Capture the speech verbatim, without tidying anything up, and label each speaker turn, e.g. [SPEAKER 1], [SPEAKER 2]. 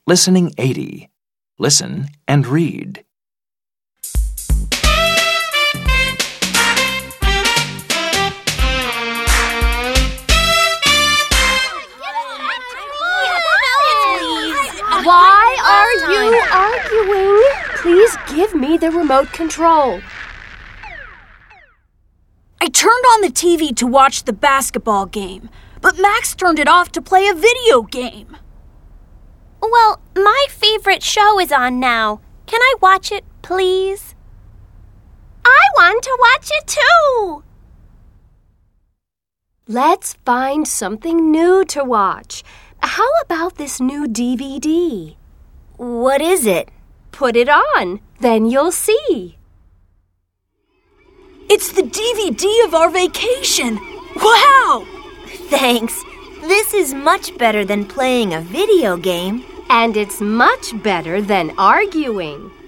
[SPEAKER 1] Listening eighty. Listen and read.
[SPEAKER 2] Why are you arguing? Please give me the remote control.
[SPEAKER 3] I turned on the T V to watch the basketball game, but Max turned it off to play a video game.
[SPEAKER 4] Well, my favorite show is on now. Can I watch it, please? I want to watch it too.
[SPEAKER 2] Let's find something new to watch. How about this new D V D?
[SPEAKER 4] What is it?
[SPEAKER 2] Put it on, then you'll see.
[SPEAKER 3] It's the D V D of our vacation. Wow!
[SPEAKER 4] Thanks. This is much better than playing a video game.
[SPEAKER 2] And it's much better than arguing.